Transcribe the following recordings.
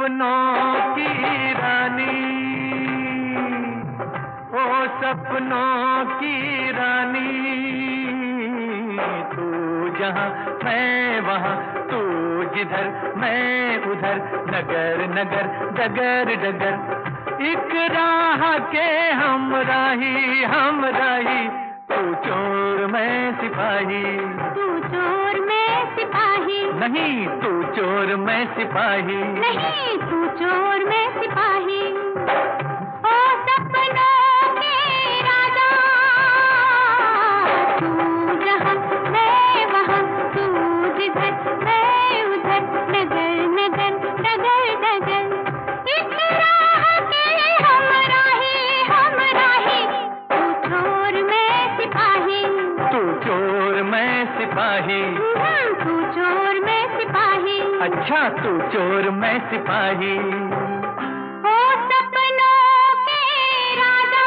सपनों की रानी, ओ सपनों की रानी, तू जहाँ मैं वहाँ, तू जिधर मैं उधर, नगर नगर डगर डगर, एक राह के हमराही हमराही, तू चोर मैं सिपाही, तू चोर मैं सिपाही, नहीं तू चोर मैं सिपाही, नहीं तू चोर मैं सिपाही। ओ सपनों के राजा, तू जहाँ मैं वहाँ, तू जिधर मैं उधर, नगर नगर डगर डगर, इस राह के हमराही हमराही, तू चोर मैं सिपाही, तू चोर मैं सिपाही, तू चोर मैं सिपाही। अच्छा तू चोर मैं सिपाही। ओ सपनों के राजा,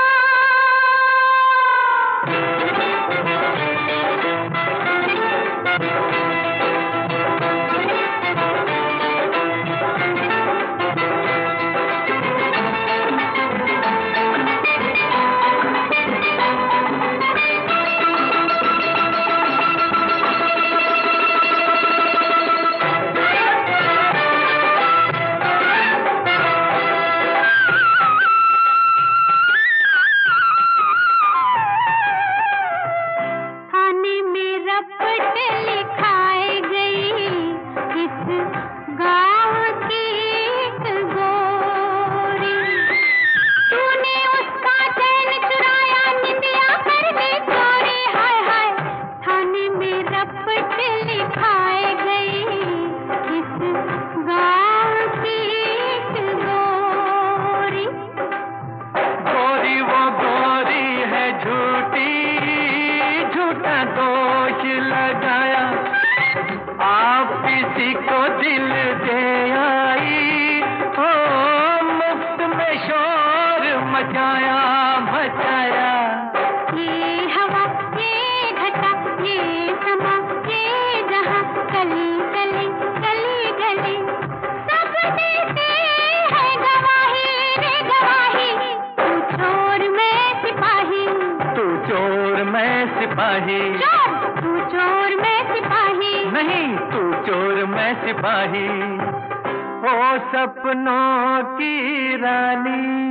रपट लिखाए गई इस गाँव की एक गोरी, तूने उसका चैन चुराया, निंदिया कर ली चोरी, हाय हाय। थाने में रपट लिखाए गई इस गाँव की एक गोरी, गोरी वो गोरी है झूठी, झूठा दोष लगाया, आप किसी को दिल दे आई, ओ मुफ्त में शोर मचाया मचाया, ये हवा ये घटा ये समा ये जहाँ, गली गली गली गली, सब देते हैं गवाही रे गवाही, तू चोर मैं सिपाही, तू चोर मैं सिपाही, तू चोर मैं सिपाही, नहीं तू चोर मैं सिपाही। ओ सपनों की रानी,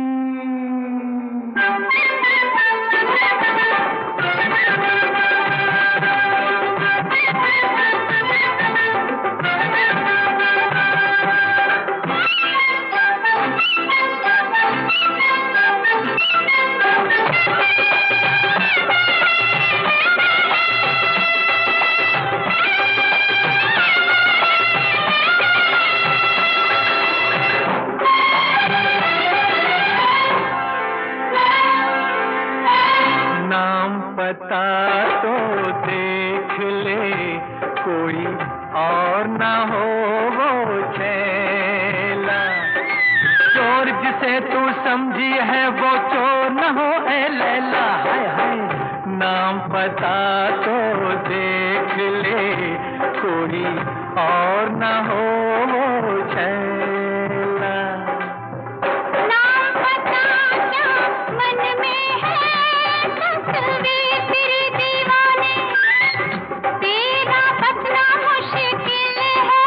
पता तो देख ले कोई और ना हो वो छैला, चोर जिसे तू समझी है वो चोर न हो ए लैला, हाय हाय। नाम पता तो देख ले कोई और ना हो वो छैला, नाम पता क्या मन में है तस्वीर तेरे दीवाने, तेरा बचना मुश्किल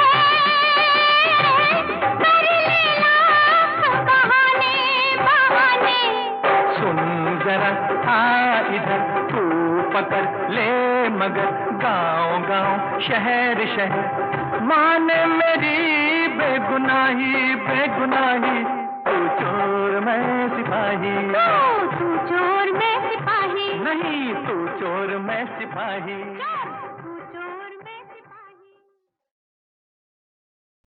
है, कर ले लाख बहाने बहाने, सुन जरा आ इधर तू पकड़ ले मगर, गाँव गाँव शहर शहर माने मेरी बेगुनाही बेगुनाही, तू चोर मैं सिपाही, तू चोर मैं सिपाही, नहीं तू चोर मैं सिपाही।